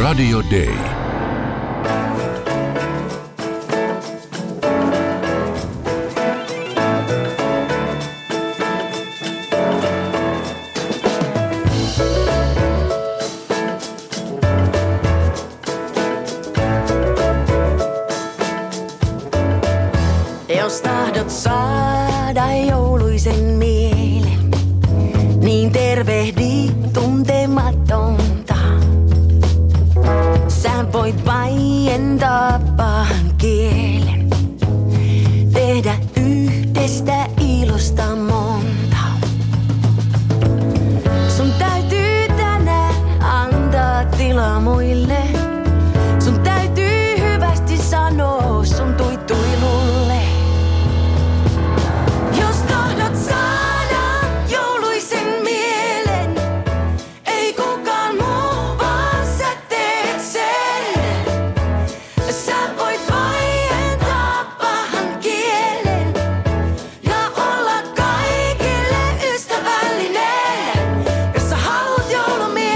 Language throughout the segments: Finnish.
Radio Day. Jos tahdot saada jouluisen mielen, niin tervehdi tuntematonta. Sä voit vaientaa pahan kielen, tehdä yhdestä ilosta monta. Sun täytyy tänään antaa tilaa muille. Sun täytyy hyvästi sanoa sun tuituilulle. Jos tahdot saada jouluisen mielen, ei kukaan muu, vaan sä teet sen. Sä voit vaientaa pahan kielen ja olla kaikille ystävällinen, jos sä haluat joulumielen.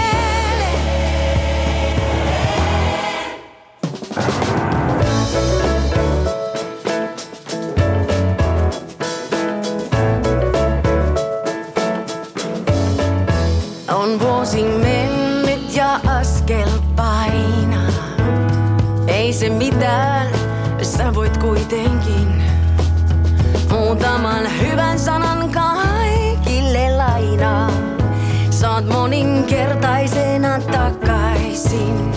On vuosi mennyt ja askel painaa. Ei se mitään, sä voit kuitenkin muutaman hyvän sanan kaikille lainaa. Saat moninkertaisena takaisin.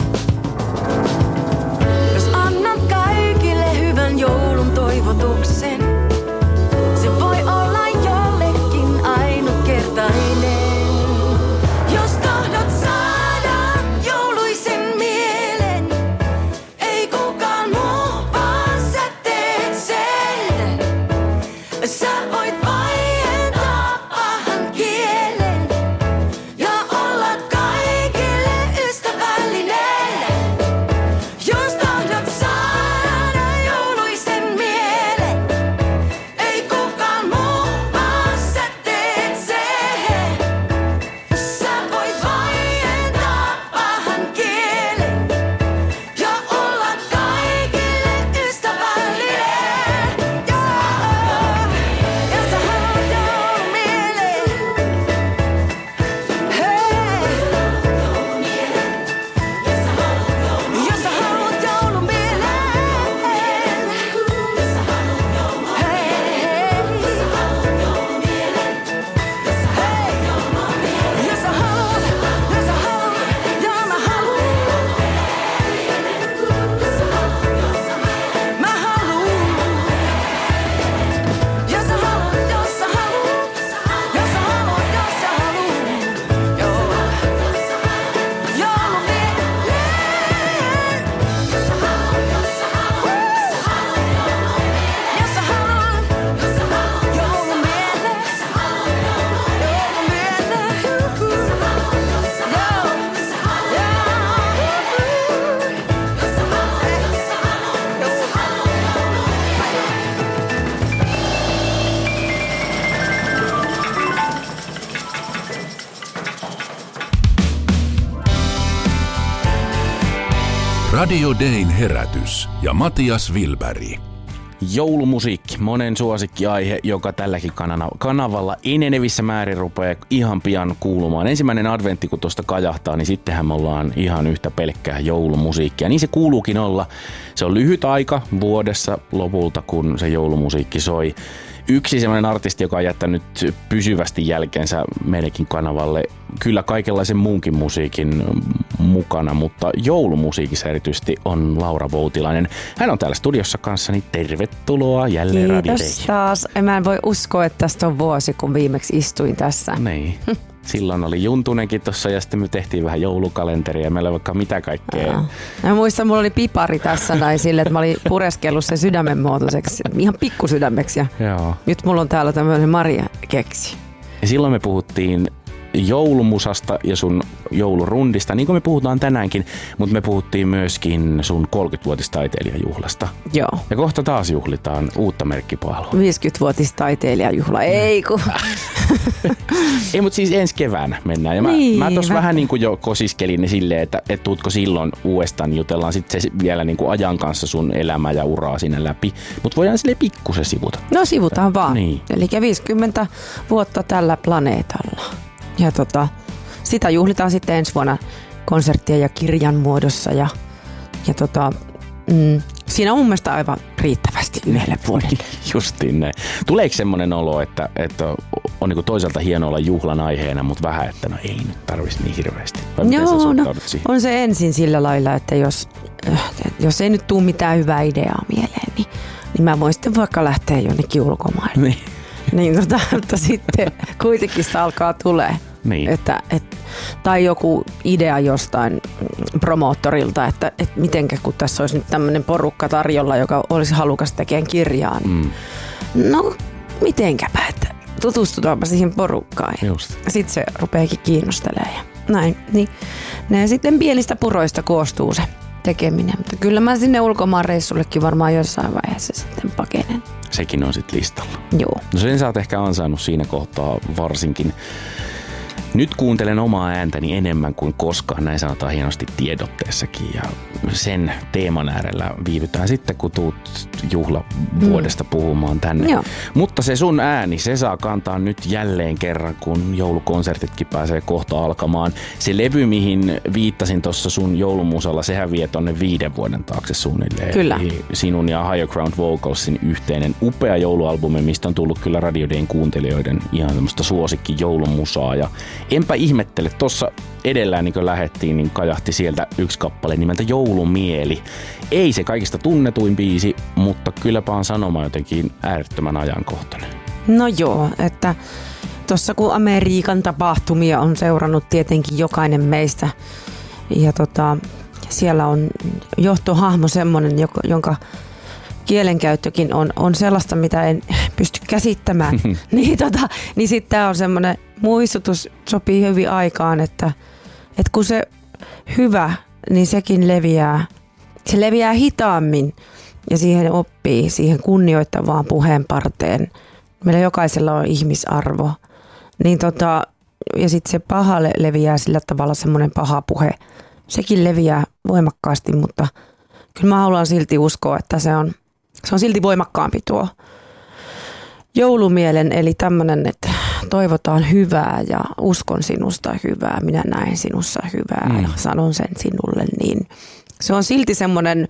Jos annat kaikille hyvän joulun toivotuksen, se voi olla jollekin ainutkertainen. Jos tahdot saada jouluisen mielen, ei kukaan muu, vaan sä teet sen. Sä voit vaientaa pahan kielen ja olla kaikille ystävällinen. Jos tahdot saada jouluisen mielen, ei kukaan muu, vaan sä teet sen. Sä voit vaientaa pahan kielen ja olla kaikille ystävällinen. Ja sä haluat joulumielen. Hei. Ja sä haluat joulumielen. Radio Dayn herätys ja Matias Wilberg. Joulumusiikki, monen suosikkiaihe, joka tälläkin kanavalla enenevissä määrin rupeaa ihan pian kuulumaan. Ensimmäinen adventti, kun tuosta kajahtaa, niin sittenhän me ollaan ihan yhtä pelkkää joulumusiikkia. Niin se kuuluukin olla. Se on lyhyt aika vuodessa lopulta, kun se joulumusiikki soi. Yksi sellainen artisti, joka on jättänyt pysyvästi jälkeensä meidänkin kanavalle, kyllä kaikenlaisen muunkin musiikin mukana, mutta joulumusiikissa erityisesti on Laura Voutilainen. Hän on täällä studiossa kanssani. Tervetuloa jälleen Radio Day. Kiitos taas. Mä en voi uskoa, että tästä on vuosi, kun viimeksi istuin tässä. Niin. Silloin oli Juntunenkin tuossa ja sitten me tehtiin vähän joulukalenteria ja meillä oli vaikka mitä kaikkea. Mä muistan, mulla oli pipari tässä näin sille, että mä olin pureskellut sen sydämen muotoiseksi, ihan pikkusydämeksi. Joo. Nyt mulla on täällä tämmöinen Maria-keksi. Ja silloin me puhuttiin joulumusasta ja sun joulurundista, niin kuin me puhutaan tänäänkin, mutta me puhuttiin myöskin sun 30-vuotistaiteilijajuhlasta. Joo. Ja kohta taas juhlitaan uutta merkkipaalua. 50-vuotistaiteilijajuhla, ei kun. Ei, mutta siis ensi keväänä mennään. Ja Niin, mä tuossa vähän niin kuin jo kosiskelin silleen, että tuutko silloin uudestaan, jutellaan sitten se vielä niin kuin ajan kanssa sun elämää ja uraa siinä läpi. Mutta voidaan silleen pikkusen sivuta. No sivutaan vaan. Niin. Eli 50 vuotta tällä planeetalla. Ja sitä juhlitaan sitten ensi vuonna konserttien ja kirjan muodossa. Ja siinä on mun mielestä aivan riittävästi yhdelle vuodelle. Justiin näin. Tuleeko semmoinen olo, että on niin toisaalta hieno olla juhlan aiheena, mutta vähän, että no ei nyt tarvitsisi niin hirveästi? Vai miten sä suhtaudut siihen? On se ensin sillä lailla, että jos ei nyt tule mitään hyvää ideaa mieleen, niin mä voin sitten vaikka lähteä jonnekin ulkomaille. Niin, mutta sitten kuitenkin sitä alkaa tulee. Niin. Tai joku idea jostain promoottorilta, että mitenkä kun tässä olisi nyt tämmöinen porukka tarjolla, joka olisi halukas tekemään kirjaa. Niin no mitenkäpä, että tutustutaanpa siihen porukkaan. Sitten se rupeakin kiinnostelemaan ja näin. Niin, ne sitten pienistä puroista koostuu se tekeminen. Mutta kyllä mä sinne ulkomaan reissullekin varmaan jossain vaiheessa sitten pakenen. Sekin on sitten listalla. Joo. No sen sä oot ehkä ansainnut siinä kohtaa varsinkin. Nyt kuuntelen omaa ääntäni enemmän kuin koskaan, näin sanotaan hienosti tiedotteessakin, ja sen teeman äärellä viivytään sitten, kun tuut juhlavuodesta puhumaan tänne. Joo. Mutta se sun ääni, se saa kantaa nyt jälleen kerran, kun joulukonsertitkin pääsee kohta alkamaan. Se levy, mihin viittasin tuossa sun joulumusalla, sehän vie tonne 5 vuoden taakse suunnilleen. Kyllä. Eli sinun ja Higher Ground Vocalsin yhteinen upea joulualbumi, mistä on tullut kyllä Radio Dayn kuuntelijoiden ihan semmoista suosikki joulumusaa. Ja enpä ihmettele, tuossa edellään niin kun lähettiin, niin kajahti sieltä yksi kappale nimeltä Joulumieli. Ei se kaikista tunnetuin biisi, mutta kylläpä on sanoma jotenkin äärettömän ajankohtainen. No joo, että tuossa kun Amerikan tapahtumia on seurannut tietenkin jokainen meistä ja siellä on johtohahmo semmoinen, jonka kielenkäyttökin on sellaista, mitä en pysty käsittämään. Niin sitten tämä on semmoinen muistutus, sopii hyvin aikaan, että kun se hyvä, niin sekin leviää. Se leviää hitaammin ja siihen oppii, siihen kunnioittavaan puheenparteen. Meillä jokaisella on ihmisarvo. Niin ja sitten se paha leviää sillä tavalla, semmoinen paha puhe. Sekin leviää voimakkaasti, mutta kyllä mä haluan silti uskoa, että se on silti voimakkaampi tuo joulumielen, eli tämmöinen, että toivotaan hyvää ja uskon sinusta hyvää, minä näen sinussa hyvää ja sanon sen sinulle, niin se on silti semmoinen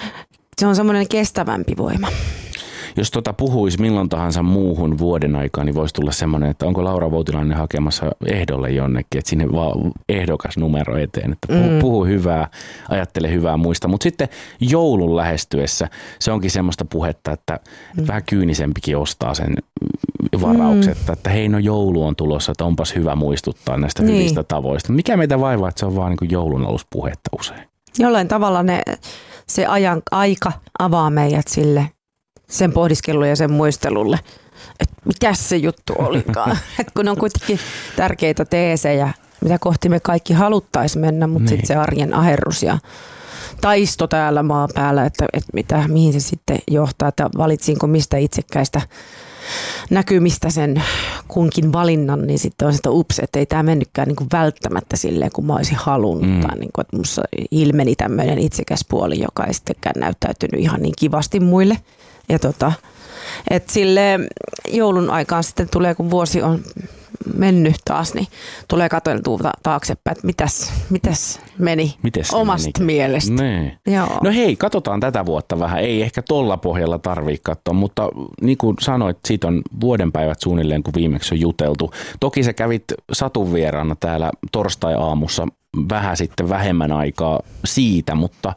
kestävämpi voima. Jos puhuisi milloin tahansa muuhun vuoden aikaan, niin voisi tulla semmoinen, että onko Laura Voutilainen hakemassa ehdolle jonnekin, että sinne vaan ehdokas numero eteen, että puhu hyvää, ajattele hyvää, muista. Mutta sitten joulun lähestyessä se onkin semmoista puhetta, että vähän kyynisempikin ostaa sen varaukset, että hei, no joulu on tulossa, että onpas hyvä muistuttaa näistä hyvistä tavoista. Mikä meitä vaivaa, että se on vaan niin kuin joulun aluspuhetta usein? Jollain tavalla se aika avaa meidät sille sen pohdiskelulle ja sen muistelulle, että mitäs se juttu olikaan. Et kun on kuitenkin tärkeitä teesejä, mitä kohti me kaikki haluttaisiin mennä, mutta sitten se arjen aherrus ja taisto täällä maan päällä, että mihin se sitten johtaa, että valitsinko mistä itsekkäistä näkymistä sen kunkin valinnan, niin sitten on sitä ups, että ei tämä mennytkään niin kuin välttämättä silleen, kun mä olisin halunnut. Tai niin kuin, että musta ilmeni tämmöinen itsekäs puoli, joka ei sittenkään näyttäytynyt ihan niin kivasti muille. Ja että sille joulun aikaan sitten tulee, kun vuosi on mennyt taas, niin tulee katseltua taaksepäin, että mitäs meni omasta mielestä. Joo. No hei, katsotaan tätä vuotta vähän. Ei ehkä tolla pohjalla tarvitse katsoa, mutta niin kuin sanoit, siitä on vuodenpäivät suunnilleen, kun viimeksi on juteltu. Toki sä kävit Satun vieraana täällä torstai-aamussa vähän sitten vähemmän aikaa siitä, mutta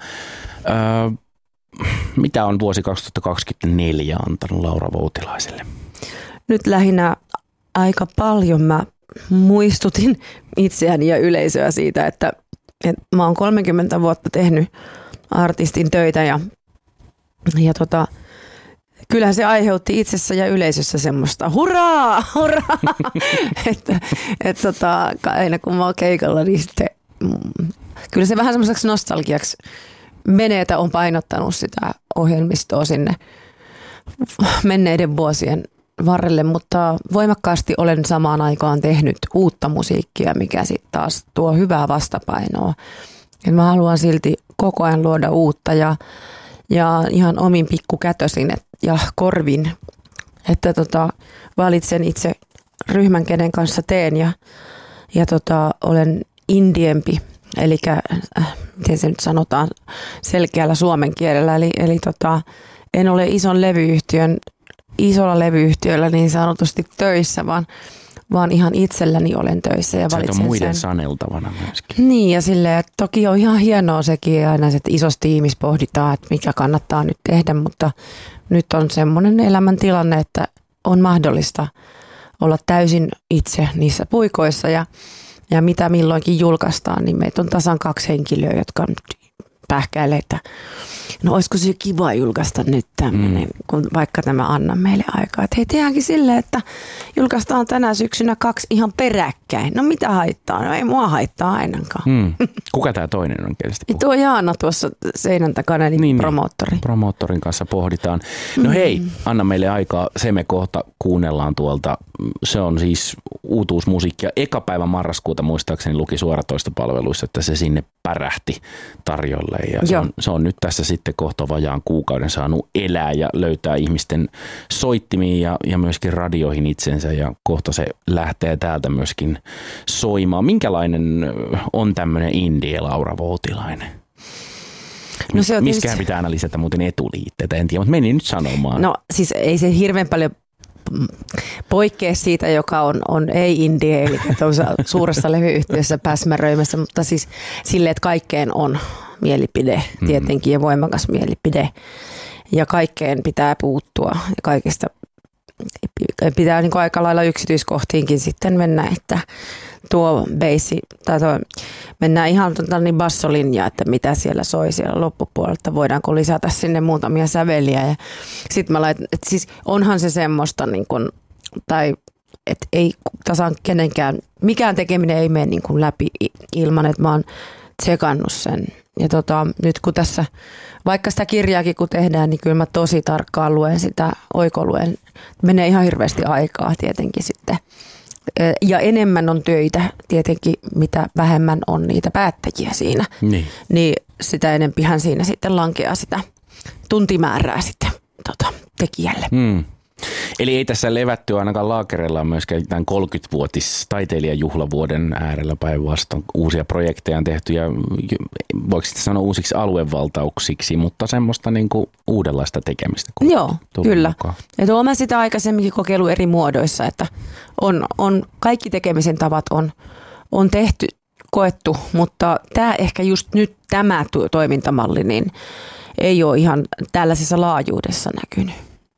mitä on vuosi 2024 antanut Laura Voutilaiselle? Nyt lähinnä aika paljon mä muistutin itseäni ja yleisöä siitä, että mä oon 30 vuotta tehnyt artistin töitä ja kyllähän se aiheutti itsessä ja yleisössä semmoista hurraa, että aina kun mä oon keikalla, niin sitten kyllä se vähän semmoiseksi nostalgiaksi menee, että on painottanut sitä ohjelmistoa sinne menneiden vuosien varrelle, mutta voimakkaasti olen samaan aikaan tehnyt uutta musiikkia, mikä sitten taas tuo hyvää vastapainoa. Et mä haluan silti koko ajan luoda uutta ja ihan omin pikkukätösin ja korvin, että valitsen itse ryhmän, kenen kanssa teen ja olen indiempi, eli miten se nyt sanotaan selkeällä suomen kielellä, eli en ole isolla levyyhtiöllä niin sanotusti töissä, vaan ihan itselläni olen töissä ja valitsen sen. Muiden sen saneltavana myöskin. Niin ja silleen, että toki on ihan hienoa sekin aina, että isossa tiimissä pohditaan, että mikä kannattaa nyt tehdä, mutta nyt on semmoinen elämäntilanne, että on mahdollista olla täysin itse niissä puikoissa ja mitä milloinkin julkaistaan, niin meitä on tasan 2 henkilöä, jotka pähkäilee, että no olisiko se kiva julkaista nyt tämmöinen, kun vaikka tämä anna meille aikaa. Että hei, tehdäänkin silleen, että julkaistaan tänä syksynä 2 ihan peräkkäin. No mitä haittaa? No ei mua haittaa ainakaan. Kuka tämä toinen on kielisesti? Tuo Jaana tuossa seinän takana, eli promoottori. Promoottorin kanssa pohditaan. No hei, anna meille aikaa. Se me kohta kuunnellaan tuolta. Se on siis uutuusmusiikkia. Eka päivä marraskuuta muistaakseni luki suoratoistopalveluissa, että se sinne pärähti tarjolle. Ja se on nyt tässä sitten kohta vajaan kuukauden saanut elää ja löytää ihmisten soittimiin ja myöskin radioihin itsensä. Ja kohta se lähtee täältä myöskin soimaan. Minkälainen on tämmöinen indie Laura Voutilainen? No miskähän pitää aina lisätä muuten etuliitteitä, en tiedä, mutta meni nyt sanomaan. No siis ei se hirveän paljon poikkea siitä, joka on ei-indie, eli suuressa levyyhtiössä päsmäröimässä, mutta siis silleen, että kaikkeen on mielipide tietenkin ja voimakas mielipide ja kaikkeen pitää puuttua ja kaikesta pitää niin kuin aika lailla yksityiskohtiinkin sitten mennä, että tuo bassi, tai mennään ihan niin bassolinjaa, että mitä siellä soi siellä loppupuolelta, voidaanko lisätä sinne muutamia säveliä ja sitten mä laitan, että siis onhan se semmoista niin kuin, tai että ei tasan kenenkään, mikään tekeminen ei mene niin kuin läpi ilman, että mä oon tsekannut sen. Ja nyt kun tässä, vaikka sitä kirjaakin kun tehdään, niin kyllä mä tosi tarkkaan luen sitä, oikoluen. Menee ihan hirveästi aikaa tietenkin sitten. Ja enemmän on töitä tietenkin, mitä vähemmän on niitä päättäjiä siinä. Niin sitä enempihän siinä sitten lankeaa sitä tuntimäärää sitten tekijälle. Eli ei tässä levätty ainakaan laakereilla myöskään tämän 30-vuotis taiteilijajuhlavuoden äärellä, päinvastoin. Uusia projekteja on tehty ja voiko sitten sanoa uusiksi aluevaltauksiksi, mutta semmoista niin kuin uudenlaista tekemistä. Joo, kyllä. Ja tuo mä sitä aikaisemminkin kokeilu eri muodoissa, että on kaikki tekemisen tavat on tehty, koettu, mutta tämä ehkä just nyt tämä toimintamalli niin ei ole ihan tällaisessa laajuudessa näkynyt.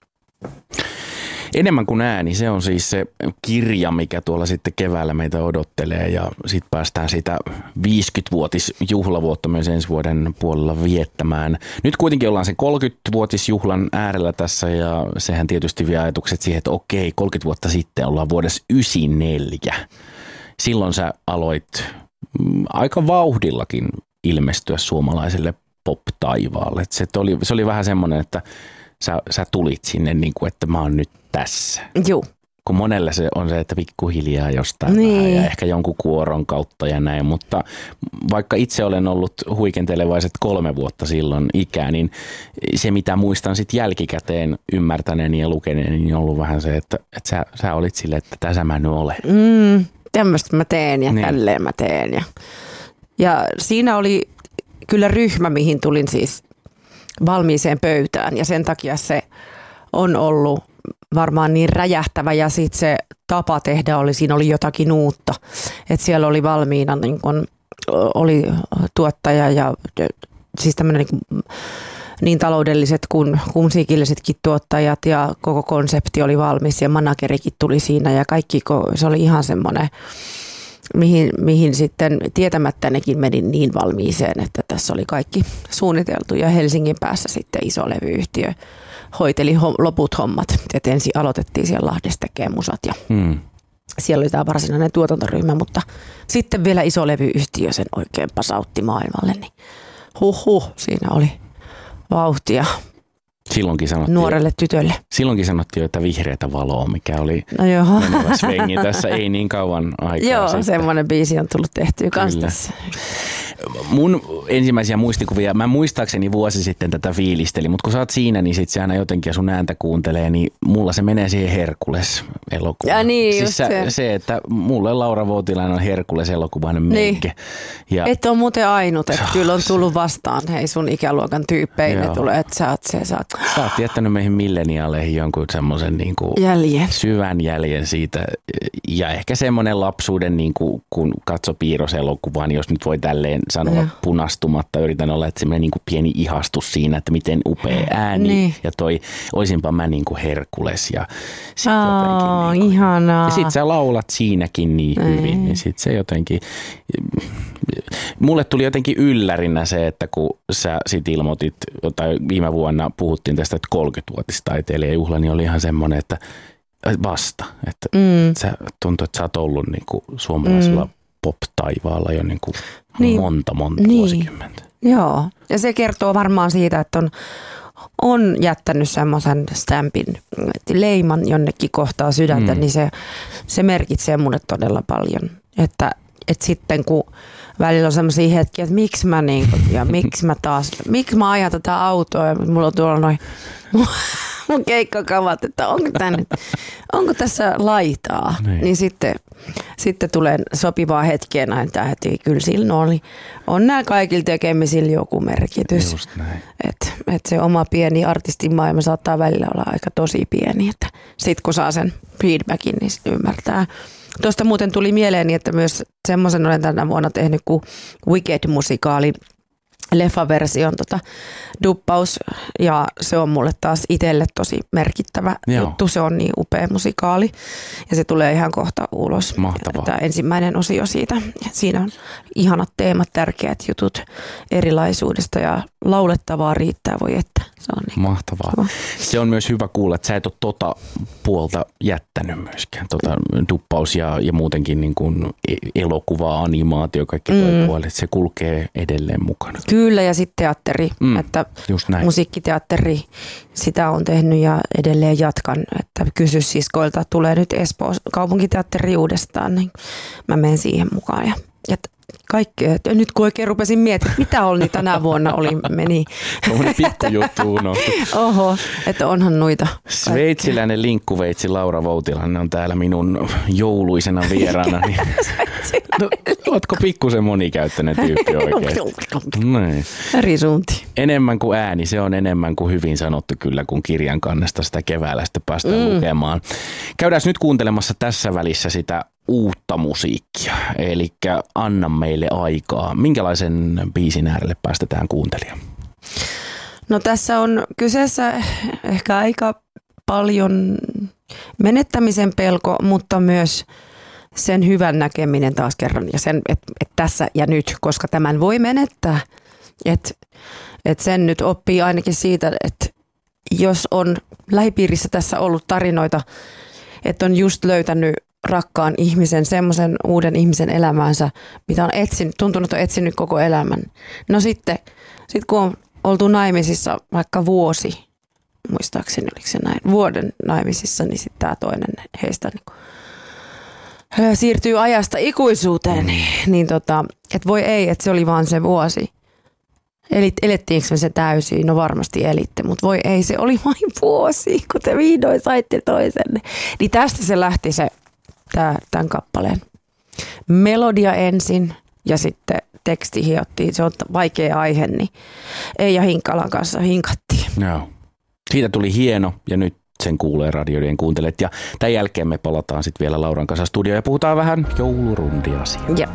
Enemmän kuin ääni, se on siis se kirja, mikä tuolla sitten keväällä meitä odottelee ja sitten päästään sitä 50-vuotisjuhlavuotta myös ensi vuoden puolella viettämään. Nyt kuitenkin ollaan sen 30-vuotisjuhlan äärellä tässä ja sehän tietysti vie ajatukset siihen, että okei, 30 vuotta sitten ollaan vuodessa 1994. Silloin sä aloit aika vauhdillakin ilmestyä suomalaiselle pop-taivaalle. Se oli vähän semmoinen, että sä tulit sinne niin kuin, että mä oon nyt tässä. Joo. Kun monelle se on se, että pikkuhiljaa jostain vähän ja ehkä jonkun kuoron kautta ja näin, mutta vaikka itse olen ollut huikentelevaiset 3 vuotta silloin ikää, niin se mitä muistan sitten jälkikäteen ymmärtäneeni ja lukeneeni, niin on ollut vähän se, että sä olit silleen, että tässä mä nyt olen. Tämmöistä mä teen ja tälleen mä teen. Ja siinä oli kyllä ryhmä, mihin tulin siis valmiiseen pöytään ja sen takia se on ollut varmaan niin räjähtävä ja sitten se tapa tehdä siinä oli jotakin uutta. Että siellä oli valmiina, niin kun oli tuottaja ja siis tämmöinen niin taloudelliset kuin musiikillisetkin tuottajat ja koko konsepti oli valmis ja managerikin tuli siinä ja kaikki, se oli ihan semmoinen, mihin sitten tietämättä nekin meni niin valmiiseen, että tässä oli kaikki suunniteltu ja Helsingin päässä sitten iso levyyhtiö hoiteli loput hommat. Et ensin aloitettiin siellä Lahdessa tekemään musat ja siellä oli tämä varsinainen tuotantoryhmä, mutta sitten vielä iso levyyhtiö sen oikein pasautti maailmalle, niin siinä oli vauhtia. Silloinkin sanottiin, nuorelle tytölle. silloinkin sanottiin, että vihreätä valoa, mikä oli No joo. menevä svengi tässä ei niin kauan aikaa Joo, sitten. semmoinen biisi on tullut tehtyä kans Kyllä. tässä. Mun ensimmäisiä muistikuvia, mä muistaakseni vuosi sitten tätä fiilistelin, mutta kun sä oot siinä, niin sit se aina jotenkin ja sun ääntä kuuntelee, niin mulla se menee siihen Herkules-elokuvaan. Ja niin, siis just se. se, että mulle Laura Voutilainen on Herkules-elokuvainen meikke. Ja Et ole muuten ainut, että kyllä on tullut vastaan, hei sun ikäluokan tyyppeinä Joo. tulee, että sä oot sä oot jättänyt meihin milleniaaleihin jonkun semmoisen niinku jäljen. syvän jäljen siitä ja ehkä semmoinen lapsuuden, niin kuin, kun katso Piirros-elokuvaa, niin jos nyt voi tälleen sanoa Joo. punastumatta, yritän olla, että semmoinen niin kuin pieni ihastus siinä, että miten upea ääni Niin. ja toi, oisinpa mä niin kuin Herkules ja sit jotenkin niin kuin, Ihanaa. ja sit sä laulat siinäkin niin hyvin, niin sit se jotenkin, mulle tuli jotenkin yllärinä se, että kun sä sit ilmoitit, tai viime vuonna puhuttiin tästä, että 30-vuotistaiteilijajuhla, niin oli ihan semmoinen, että vasta, että sä tuntuu, että sä oot ollut niin kuin suomalaisella pop-taivaalla jo niin kuin Niin. monta Niin. vuosikymmentä. Joo, ja se kertoo varmaan siitä, että on jättänyt semmoisen stampin, leiman jonnekin kohtaa sydäntä, niin se merkitsee mulle todella paljon. Että sitten kun välillä on semmoisia hetkiä, että miksi mä ja miksi mä ajan tätä autoa ja mulla on tuolla noin mun keikkakavat, että onko tässä laitaa, niin sitten tulee sopivaa hetkeä näin, että kyllä sillä on nämä kaikilla tekemisillä joku merkitys. Just näin. Et se oma pieni artistimaailma saattaa välillä olla aika tosi pieni, että sitten kun saa sen feedbackin, niin sit ymmärtää. Tuosta muuten tuli mieleeni, että myös semmoisen olen tänä vuonna tehnyt kuin Wicked-musikaalin leffaversion duppaus, ja se on mulle taas itselle tosi merkittävä juttu. Se on niin upea musikaali ja se tulee ihan kohta ulos. Mahtavaa. Tämä ensimmäinen osio siitä. Siinä on ihanat teemat, tärkeät jutut erilaisuudesta ja laulettavaa riittää, voi että. Se on niin Mahtavaa. kiva. Se on myös hyvä kuulla, että sä et ole tota puolta jättänyt myöskään. Duppaus ja muutenkin niin kuin elokuva, animaatio, kaikki toi puolet. Se kulkee edelleen mukana. Kyllä, ja sitten teatteri, että just näin. musiikkiteatteri, sitä on tehnyt ja edelleen jatkan, että kysy siskoilta, tulee nyt Espoon kaupunkiteatteri uudestaan, niin mä menen siihen mukaan ja kaikkea. Nyt kun oikein rupesin miettimään, mitä oli tänä vuonna meni. Tuommoinen pikkujuttu unohtui. Oho, että onhan noita. Sveitsiläinen linkkuveitsi Laura Voutilainen on täällä minun jouluisena vieraana. Niin, ootko pikkusen monikäyttöinen tyyppi oikeasti? Näin. Eri suuntiin. Enemmän kuin ääni, se on enemmän kuin hyvin sanottu kyllä, kun kirjan kannesta sitä keväällä sitten päästään lukemaan. Käydään nyt kuuntelemassa tässä välissä sitä uutta musiikkia, eli anna meille aikaa. Minkälaisen biisin äärelle päästetään kuuntelemaan? No tässä on kyseessä ehkä aika paljon menettämisen pelko, mutta myös sen hyvän näkeminen taas kerran ja sen, että tässä ja nyt, koska tämän voi menettää. Että sen nyt oppii ainakin siitä, että jos on lähipiirissä tässä ollut tarinoita, että on just löytänyt rakkaan ihmisen, semmoisen uuden ihmisen elämäänsä, mitä on tuntunut on etsinyt koko elämän. No sitten kun on oltu naimisissa vaikka vuosi, muistaakseni oliko se näin, vuoden naimisissa, niin sitten tämä toinen heistä siirtyy ajasta ikuisuuteen, niin että voi ei, että se oli vaan se vuosi. Elettiinkö me se täysin? No varmasti elitte, mutta voi ei, se oli vain vuosi, kun te vihdoin saitte toisenne. Niin tästä se lähti tämän kappaleen melodia ensin ja sitten teksti hiottiin. Se on vaikea aihe, niin Eija Hinkkalan kanssa hinkattiin. Joo. Siitä tuli hieno ja nyt sen kuulee radioiden kuuntelet. Ja tämän jälkeen me palataan sitten vielä Lauran kanssa studioon ja puhutaan vähän joulurundiasiaa. Jep.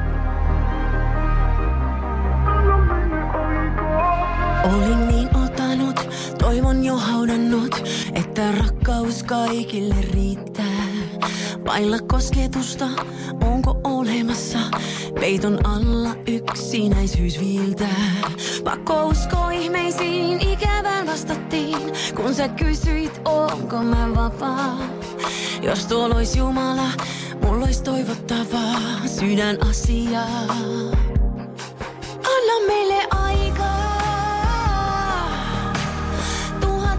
Olin niin otanut, toivon jo haudannut, että rakkaus kaikille riittää. Vailla kosketusta, onko olemassa, peiton alla yksinäisyys viiltää. Pakko uskoa ihmeisiin, ikävään vastattiin, kun sä kysyit, onko mä vapaa. Jos tuolla ois Jumala, mulla ois toivottavaa sydän asiaa. Anna meille aikaa.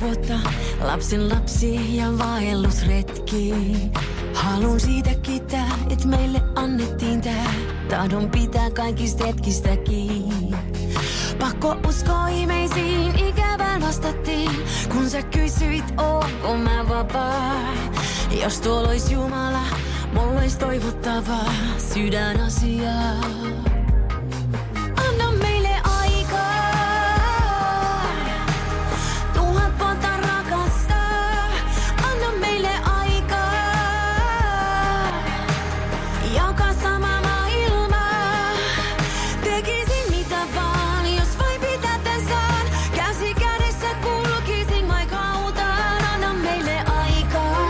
vuotta, lapsen lapsi ja vaellusretki. Haluun siitä kiittää, et meille annettiin tää. Tahdon pitää kaikista hetkistä kiinni. Pakko uskoa ihmeisiin, ikävään vastattiin. Kun sä kysyit, oonko mä vapaa. Jos tuolla ois Jumala, mulla ois toivottavaa sydänasiaa. Anna meille aikaa, 1000 vuotta rakastaa. Anna meille aikaa, jakaa sama maailma. Tekisin mitä vaan, jos vain pitää tän saan. Käsi kädessä kulkisin vaikka hautaan. Anna meille aikaa,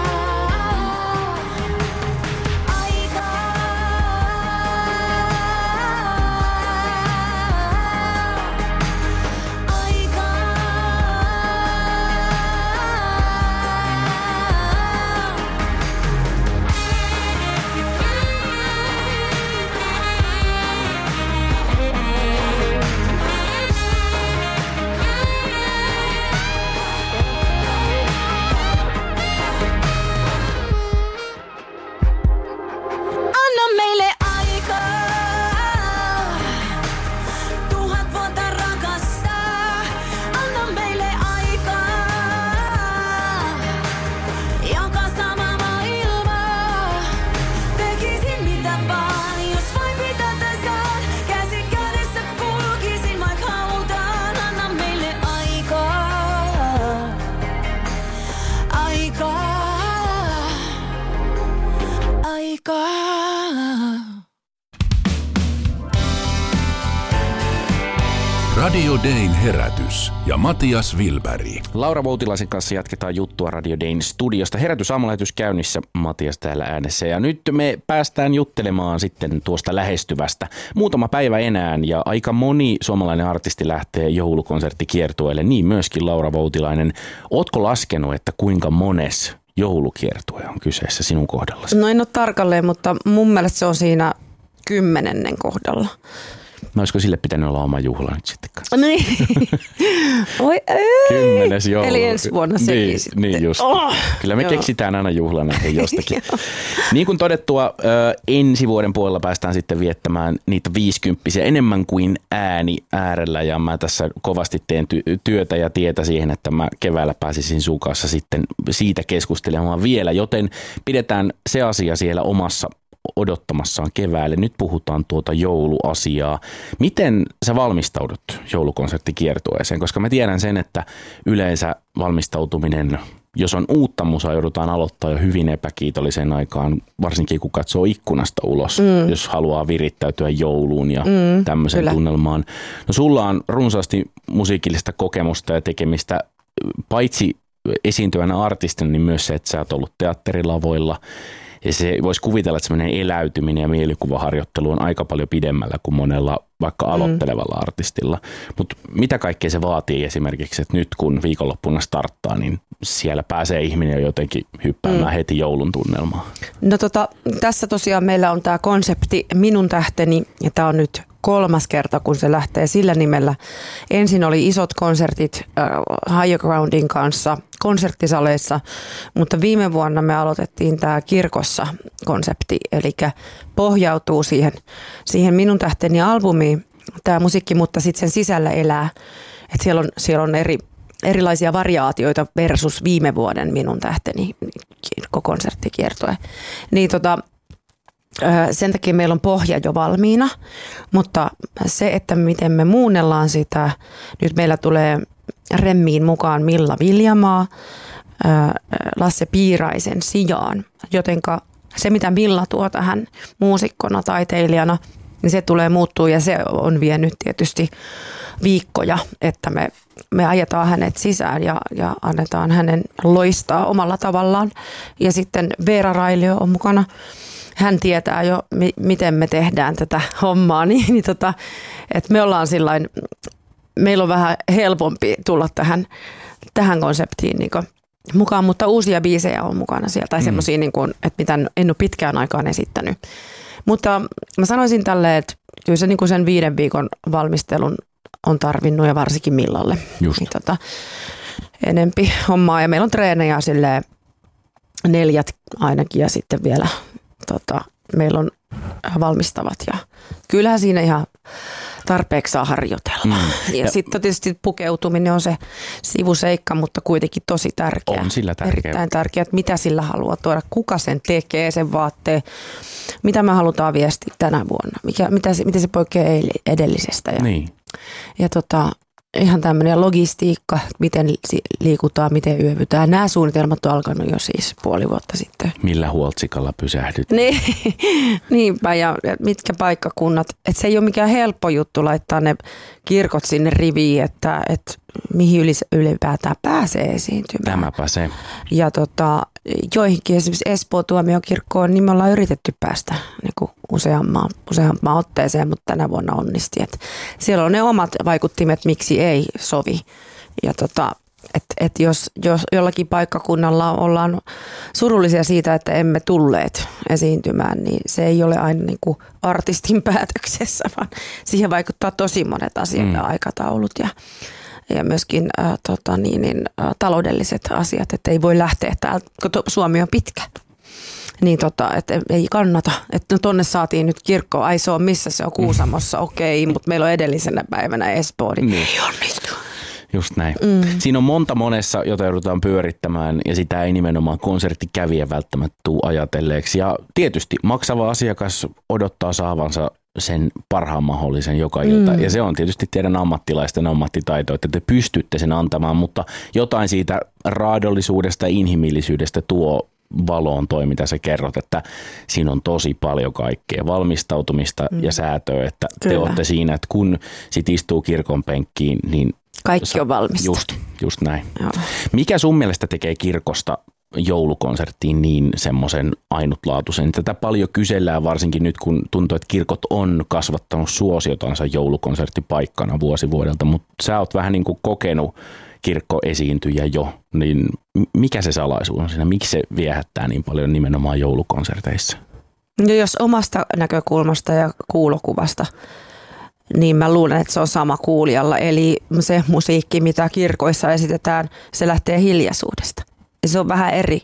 anna meille aikaa, 1000 vuotta rakastaa. Anna meille aikaa, jakaa sama maailma. Tekisin mitä vaan, jos vain pitää tän saan. Käsi kädessä kulkisin vaikka hautaan. Anna meille aikaa, aikaa. Radio Dayn herätys ja Matias Wilberg. Laura Voutilaisen kanssa jatketaan juttua Radio Dayn studiosta. Herätysaamulähetys käynnissä, Matias täällä äänessä. Ja nyt me päästään juttelemaan sitten tuosta lähestyvästä. Muutama päivä enää ja aika moni suomalainen artisti lähtee joulukonserttikiertueelle. Niin myöskin Laura Voutilainen. Ootko laskenut, että kuinka mones joulukiertue on kyseessä sinun kohdallasi? No en ole tarkalleen, mutta mun mielestä se on siinä 10. kohdalla. No olisiko sille pitänyt olla oma juhla nyt sitten kanssa? Niin. Oi, 10. joulu. Eli ensi vuonna sekin niin, sitten. Niin just. Kyllä me keksitään aina juhlana jostakin. Joo. Niin kuin todettua, ensi vuoden puolella päästään sitten viettämään niitä 50 enemmän kuin ääni äärellä. Ja mä tässä kovasti teen työtä ja tietä siihen, että mä keväällä pääsisin sun kanssa sitten siitä keskustelemaan vielä. Joten pidetään se asia siellä omassa odottamassaan keväälle. Nyt puhutaan tuota jouluasiaa. Miten sä valmistaudut joulukonserttikiertueeseen? Koska mä tiedän sen, että yleensä valmistautuminen, jos on uutta musaa, joudutaan aloittaa jo hyvin epäkiitolliseen aikaan, varsinkin kun katsoo ikkunasta ulos, jos haluaa virittäytyä jouluun ja tämmöiseen kyllä. tunnelmaan. No sulla on runsaasti musiikillista kokemusta ja tekemistä, paitsi esiintyvänä artistina, niin myös se, että sä oot ollut teatterilavoilla. Ja se voisi kuvitella, että semmoinen eläytyminen ja mielikuvaharjoittelu on aika paljon pidemmällä kuin monella vaikka aloittelevalla artistilla. Mutta mitä kaikkea se vaatii esimerkiksi, että nyt kun viikonloppuna starttaa, niin siellä pääsee ihminen jo jotenkin hyppäämään heti joulun tunnelmaan? No tässä tosiaan meillä on tämä konsepti Minun tähteni, ja tämä on nyt 3. kerta, kun se lähtee sillä nimellä. Ensin oli isot konsertit Higher Groundin kanssa konserttisaleissa, mutta viime vuonna me aloitettiin tämä kirkossa konsepti, eli pohjautuu siihen Minun tähteni albumiin tämä musiikki, mutta sitten sen sisällä elää. Et siellä on erilaisia variaatioita versus viime vuoden Minun tähteni konserttikiertue. Niin sen takia meillä on pohja jo valmiina, mutta se, että miten me muunnellaan sitä, nyt meillä tulee remmiin mukaan Milla Viljamaa Lasse Piiraisen sijaan, jotenka se, mitä Milla tuo tähän muusikkona, taiteilijana, niin se tulee muuttua ja se on vienyt tietysti viikkoja, että me ajetaan hänet sisään ja annetaan hänen loistaa omalla tavallaan. Ja sitten Veera Railio on mukana. Hän tietää jo, miten me tehdään tätä hommaa, että me ollaan sillain, meillä on vähän helpompi tulla tähän konseptiin niin mukaan, mutta uusia biisejä on mukana siellä, tai semmoisia, niin että mitä en ole pitkään aikaan esittänyt. Mutta mä sanoisin tälleen, että kyllä se niin sen 5 viikon valmistelun on tarvinnut ja varsinkin Millalle. Just. Niin, enempi hommaa. Ja meillä on treenejä silleen 4 ainakin ja sitten vielä meillä on valmistavat. Ja kyllähän siinä ihan tarpeeksi saa harjoitella. Ja sitten tietysti pukeutuminen on se sivuseikka, mutta kuitenkin tosi tärkeä. On sillä tärkeä. Erittäin tärkeä, että mitä sillä haluaa tuoda, kuka sen tekee, sen vaatteen, mitä me halutaan viestiä tänä vuonna, miten se poikkeaa edellisestä. Ja ihan tämmöinen logistiikka, miten liikutaan, miten yövytään. Nämä suunnitelmat on alkanut jo siis puoli vuotta sitten. Millä huoltsikalla pysähdyt? Niinpä, ja mitkä paikkakunnat. Että se ei ole mikään helppo juttu laittaa ne kirkot sinne riviin, että mihin ylipäätään pääsee esiintymään. Tämäpä se. Ja joihinkin esimerkiksi Espoon tuomiokirkkoon, niin me ollaan yritetty päästä niin useampaan otteeseen, mutta tänä vuonna onnisti. Et siellä on ne omat vaikuttimet, miksi ei sovi. Ja jos jollakin paikkakunnalla ollaan surullisia siitä, että emme tulleet esiintymään, niin se ei ole aina niin kuin artistin päätöksessä, vaan siihen vaikuttaa tosi monet asiat ja aikataulut ja myöskin taloudelliset asiat, että ei voi lähteä täältä, kun Suomi on pitkä. Niin että ei kannata, että tonne saatiin nyt kirkkoon, ai se on missä se on Kuusamossa, okei, mutta meillä on edellisenä päivänä Espoo, niin ei onnistu. Just näin. Siinä on monessa, jota joudutaan pyörittämään ja sitä ei nimenomaan konserttikävijä välttämättä tule ajatelleeksi. Ja tietysti maksava asiakas odottaa saavansa sen parhaan mahdollisen joka ilta. Ja se on tietysti teidän ammattilaisten ammattitaito, että te pystytte sen antamaan, mutta jotain siitä raadollisuudesta ja inhimillisyydestä tuo valoon toi, mitä sä kerrot, että siinä on tosi paljon kaikkea valmistautumista ja säätöä, että te olette siinä, että kun sit istuu kirkon penkkiin, niin kaikki on valmista. Just näin. Joo. Mikä sun mielestä tekee kirkosta joulukonserttiin niin semmoisen ainutlaatuisen? Tätä paljon kysellään varsinkin nyt, kun tuntuu, että kirkot on kasvattanut suosiotansa joulukonserttipaikkana vuosi vuodelta, mutta sä oot vähän niin kuin kokenut kirkkoesiintyjä jo, niin mikä se salaisuus on siinä? Miksi se viehättää niin paljon nimenomaan joulukonserteissa? No jos omasta näkökulmasta ja kuulokuvasta, niin mä luulen, että se on sama kuulijalla. Eli se musiikki, mitä kirkoissa esitetään, se lähtee hiljaisuudesta. Ja se on vähän eri,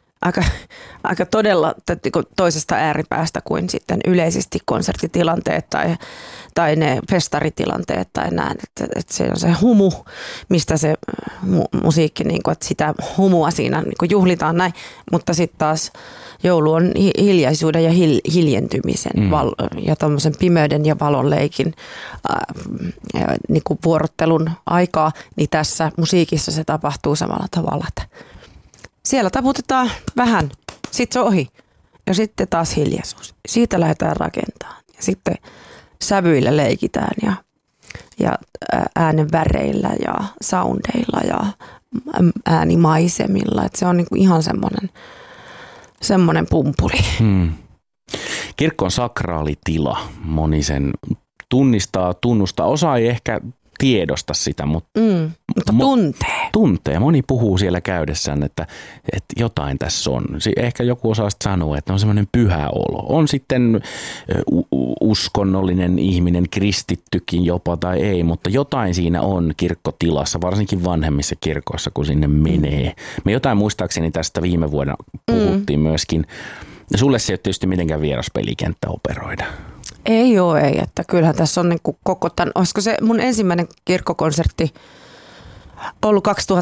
aika todella toisesta ääripäästä kuin sitten yleisesti konserttitilanteet tai ne festaritilanteet tai näin. Että se on se humu, mistä se musiikki, niin kuin, että sitä humua siinä niin kuin juhlitaan näin. Mutta sitten taas joulu on hiljaisuuden ja hiljentymisen ja tommosen pimeyden ja valon leikin niin kuin vuorottelun aikaa. Niin tässä musiikissa se tapahtuu samalla tavalla, että siellä taputetaan vähän, sitten se on ohi ja sitten taas hiljaisuus. Siitä lähdetään rakentamaan ja sitten sävyillä leikitään ja äänen väreillä ja soundeilla ja äänimaisemilla. Että se on niinku ihan semmoinen pumpuli. Kirkko on sakraali tila. Moni sen tunnustaa. Osa ei ehkä tiedosta sitä, mutta tuntee. Moni puhuu siellä käydessään, että jotain tässä on. Ehkä joku osaa sanoa, että on semmoinen pyhä olo. On sitten uskonnollinen ihminen, kristittykin jopa tai ei, mutta jotain siinä on kirkkotilassa, varsinkin vanhemmissa kirkoissa, kun sinne menee. Me jotain muistaakseni tästä viime vuonna puhuttiin myöskin. Sulle se ei ole tietysti mitenkään vieras pelikenttä operoida. Ei, että kyllähän tässä on niin kuin koko tämän, olisiko se mun ensimmäinen kirkkokonsertti ollut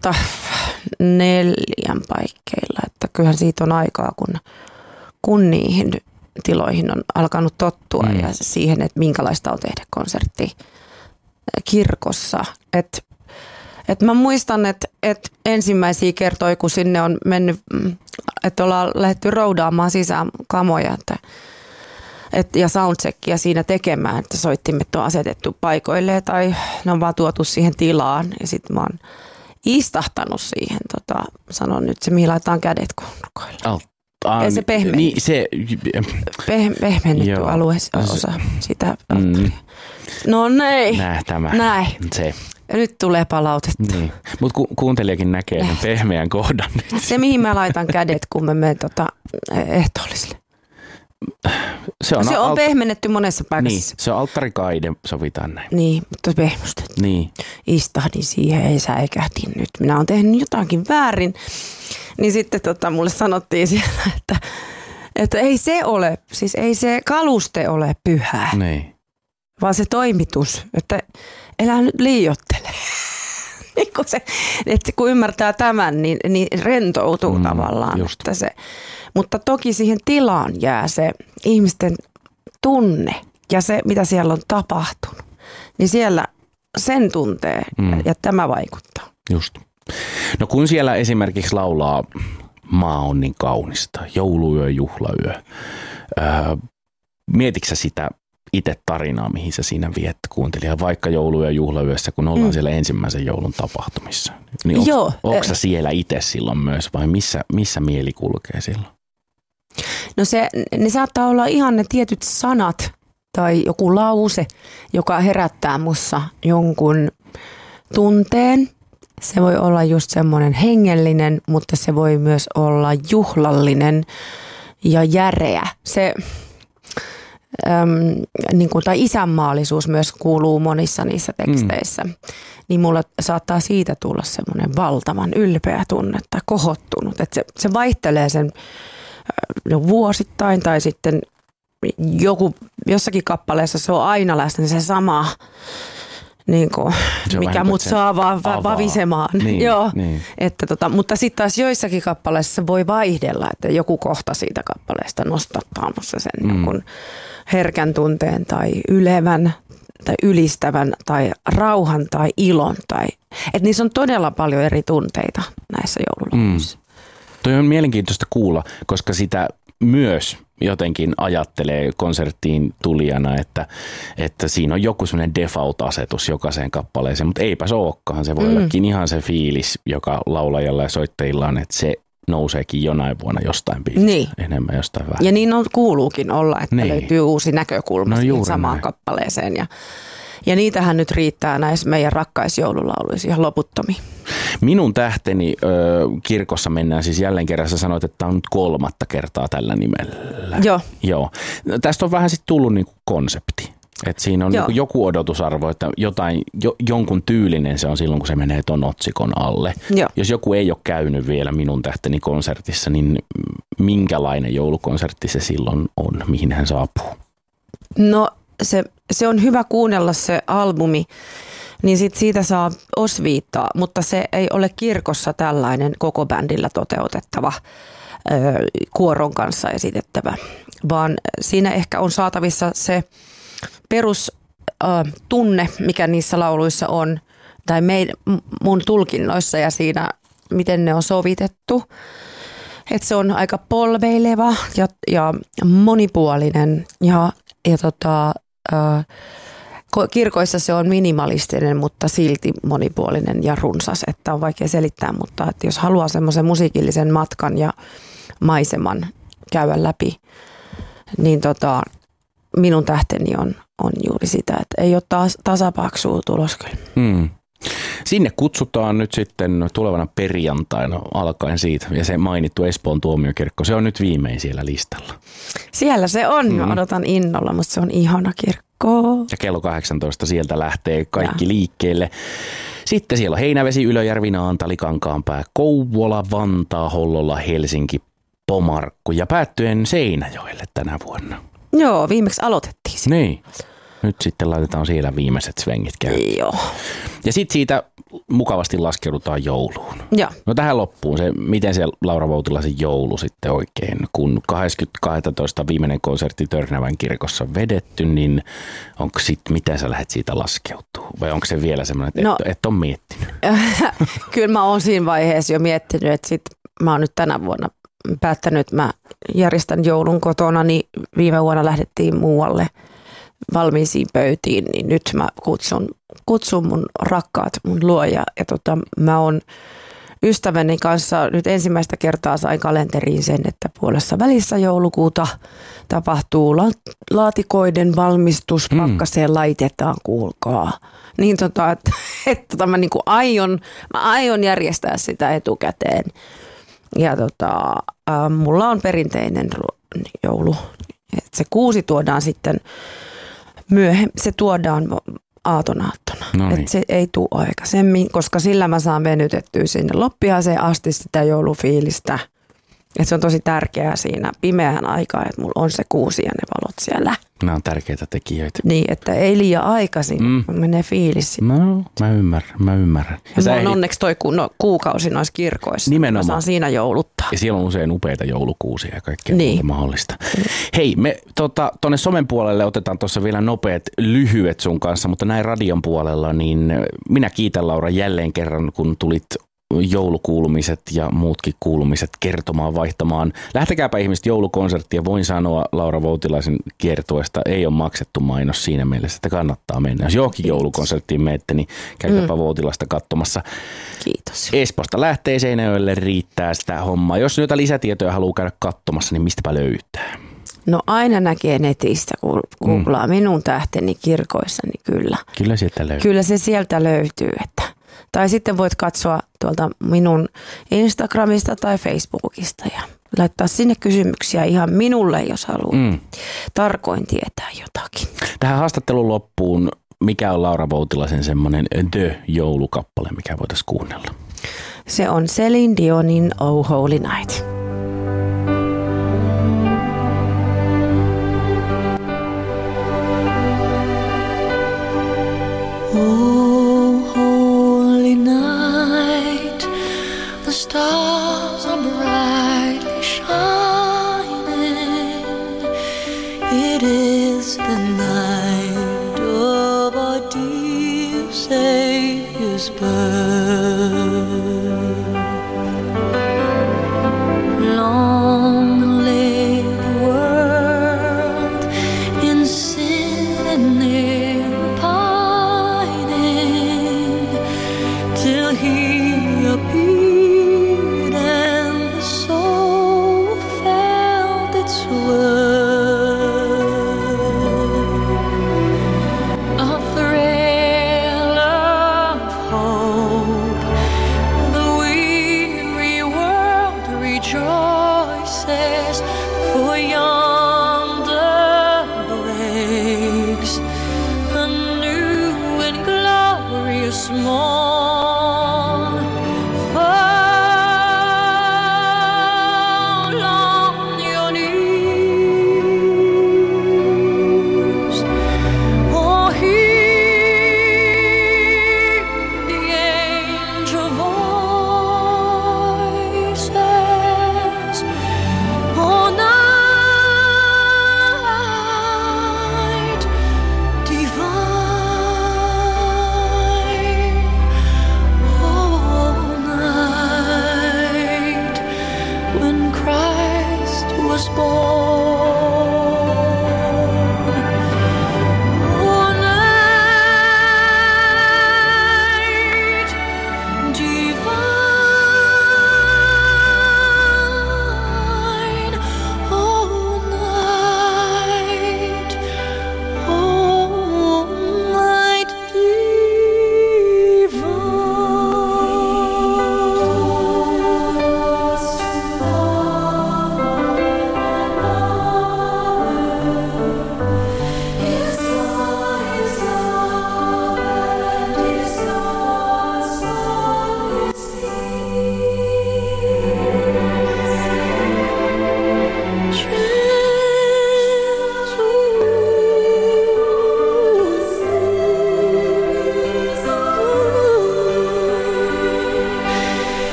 2004 paikkeilla, että kyllähän siitä on aikaa, kun niihin tiloihin on alkanut tottua ja siihen, että minkälaista on tehdä konsertti kirkossa. Et mä muistan, että ensimmäisiä kertoja, kun sinne on mennyt, että ollaan lähdetty roudaamaan sisään kamoja, ja soundcheckia siinä tekemään, että soittimet on asetettu paikoille tai ne on vaan tuotu siihen tilaan ja sitten mä oon istahtanut siihen, sanon nyt se mihin laitetaan kädet kurkoille. Ja se pehmennyt. Niin, se pehmennetty alueosa sitä. No näin. Näin. Se. Ja nyt tulee palautetta. Niin. Mutta kuuntelijakin näkee sen pehmeän kohdan nyt. Se mihin mä laitan kädet, kun mä menen ehtoolliselle. Se on pehmennetty monessa paikassa. Niin, se on alttarikaide, sovitaan näin. Niin, mutta pehmustettu. Niin. Istahdin siihen, ei säikähtin nyt. Minä olen tehnyt jotakin väärin. Niin sitten mulle sanottiin siellä, että ei se ole, siis ei se kaluste ole pyhää. Niin. Vaan se toimitus, että elää nyt liioittele. Että kun ymmärtää tämän, niin rentoutuu tavallaan. Että mutta toki siihen tilaan jää se ihmisten tunne ja se, mitä siellä on tapahtunut. Niin siellä sen tuntee ja tämä vaikuttaa. Just. No kun siellä esimerkiksi laulaa Maa on niin kaunista, jouluyö, juhlayö. Mietitkö sitä itse tarinaa, mihin sä siinä viet kuuntelija, vaikka joulu- ja juhlayössä, kun ollaan siellä ensimmäisen joulun tapahtumissa? Niin onko sä siellä itse silloin myös vai missä mieli kulkee silloin? No ne saattaa olla ihan ne tietyt sanat tai joku lause, joka herättää mussa jonkun tunteen. Se voi olla just semmoinen hengellinen, mutta se voi myös olla juhlallinen ja järeä. Se tai isänmaallisuus myös kuuluu monissa niissä teksteissä. Niin mulla saattaa siitä tulla semmoinen valtavan ylpeä tunne tai kohottunut. Että se vaihtelee sen vuosittain tai sitten jossakin kappaleessa se on aina läsnä se sama, niin kuin, mikä mut saa vaan vavisemaan. Niin, joo. Niin. Että mutta sitten taas joissakin kappaleissa se voi vaihdella, että joku kohta siitä kappaleesta nostattaa musta sen jonkun herkän tunteen tai ylevän tai ylistävän tai rauhan tai ilon. Että niissä on todella paljon eri tunteita näissä joululauluissa. Toi on mielenkiintoista kuulla, koska sitä myös jotenkin ajattelee konserttiin tulijana, että siinä on joku sellainen default-asetus jokaiseen kappaleeseen, mutta eipä se olekaan. Se voi ollakin ihan se fiilis, joka laulajalla ja soittajilla on, että se nouseekin jonain vuonna jostain biisistä enemmän, jostain vähän. Ja niin kuuluukin olla, että löytyy uusi näkökulma siihen samaan kappaleeseen. Ja niitähän nyt riittää näissä meidän rakkaisjoululauluissa ihan loputtomiin. Minun tähteni kirkossa mennään siis jälleen kerran. Sä sanoit, että tämä on nyt 3. kertaa tällä nimellä. Joo. Tästä on vähän sitten tullut niinku konsepti. Että siinä on niinku joku odotusarvo, että jonkun tyylinen se on silloin, kun se menee ton otsikon alle. Joo. Jos joku ei ole käynyt vielä Minun tähteni konsertissa, niin minkälainen joulukonsertti se silloin on, mihin hän saapuu? No se on hyvä kuunnella se albumi, niin siitä saa osviittaa, mutta se ei ole kirkossa tällainen koko bändillä toteutettava, kuoron kanssa esitettävä, vaan siinä ehkä on saatavissa se perustunne, mikä niissä lauluissa on, tai mun tulkinnoissa ja siinä, miten ne on sovitettu. Että se on aika polveileva ja monipuolinen ja kirkoissa se on minimalistinen, mutta silti monipuolinen ja runsas, että on vaikea selittää, mutta että jos haluaa semmoisen musiikillisen matkan ja maiseman käydä läpi, niin Minun tähteni on juuri sitä, että ei ole tasapaksua tulos kyllä. Sinne kutsutaan nyt sitten tulevana perjantaina alkaen siitä, ja se mainittu Espoon tuomiokirkko, se on nyt viimein siellä listalla. Siellä se on, mä odotan innolla, mutta se on ihana kirkko. Ja kello 18 sieltä lähtee kaikki liikkeelle. Sitten siellä on Heinävesi, Ylöjärvi, Naantali, Kankaanpää, Kouvola, Vantaa, Hollola, Helsinki, Pomarkku ja päättyen Seinäjoelle tänä vuonna. Joo, viimeksi aloitettiin se. Niin. Nyt sitten laitetaan siellä viimeiset svengit käyntiin. Joo. Ja sitten siitä mukavasti laskeudutaan jouluun. Joo. No tähän loppuun se, miten se Laura Voutilaisen joulu sitten oikein, kun 20.12. viimeinen konsertti Törnävän kirkossa vedetty, niin onko sitten, miten sä lähdet siitä laskeutumaan? Vai onko se vielä semmoinen, että et ole miettinyt? Kyllä mä oon siinä vaiheessa jo miettinyt, että sit mä oon nyt tänä vuonna päättänyt, että mä järjestän joulun kotona, niin viime vuonna lähdettiin muualle valmiisiin pöytiin, niin nyt mä kutsun mun rakkaat mun luoja ja mä oon ystäväni kanssa nyt ensimmäistä kertaa sain kalenteriin sen, että puolessa välissä joulukuuta tapahtuu laatikoiden valmistus, pakkaseen laitetaan, kuulkaa. Niin että mä niinku aion järjestää sitä etukäteen. Ja mulla on perinteinen joulu Se kuusi tuodaan sitten myöhemmin, se tuodaan aatonaattona. No niin. Että se ei tule aikaisemmin, koska sillä mä saan venytettyä sinne loppiaiseen asti sitä joulufiilistä. Että se on tosi tärkeää siinä pimeään aikaan, että mulla on se kuusi ja ne valot siellä. Nämä on tärkeitä tekijöitä. Niin, että ei liian aikaisin, menee fiilis. No, mä ymmärrän. Ja mulla on onneksi toi kuukausi noissa kirkoissa. Nimenomaan. Mä saan siinä jouluttaa. Ja siellä on usein upeita joulukuusia ja kaikkea Niin. mahdollista. Hei, me tonne somen puolelle otetaan tuossa vielä nopeat lyhyet sun kanssa, mutta näin radion puolella, niin minä kiitän Laura jälleen kerran, kun tulit joulukuulumiset ja muutkin kuulumiset kertomaan, vaihtamaan. Lähtekääpä ihmiset joulukonserttiin ja voin sanoa Laura Voutilaisen kiertueesta ei ole maksettu mainos siinä mielessä, että kannattaa mennä. Jos johonkin joulukonserttiin menette, niin käykääpä Voutilasta katsomassa. Kiitos. Espoosta lähtee Seinäjoelle, riittää sitä hommaa. Jos noita lisätietoja haluaa käydä katsomassa, niin mistäpä löytää? No aina näkee netistä, kun googlaa minun tähteni kirkoissa, niin kyllä. Kyllä sieltä löytyy. Kyllä se sieltä löytyy. Tai sitten voit katsoa tuolta minun Instagramista tai Facebookista ja laittaa sinne kysymyksiä ihan minulle, jos haluaa tarkoin tietää jotakin. Tähän haastattelun loppuun, mikä on Laura Voutilaisen semmoinen The-joulukappale, mikä voitaisiin kuunnella? Se on Celine Dionin Oh Holy Night. The stars are brightly shining. It is the night of our dear Savior's birth. Long lay the world in sin and near pining till He appeared.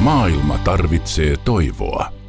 Maailma tarvitsee toivoa.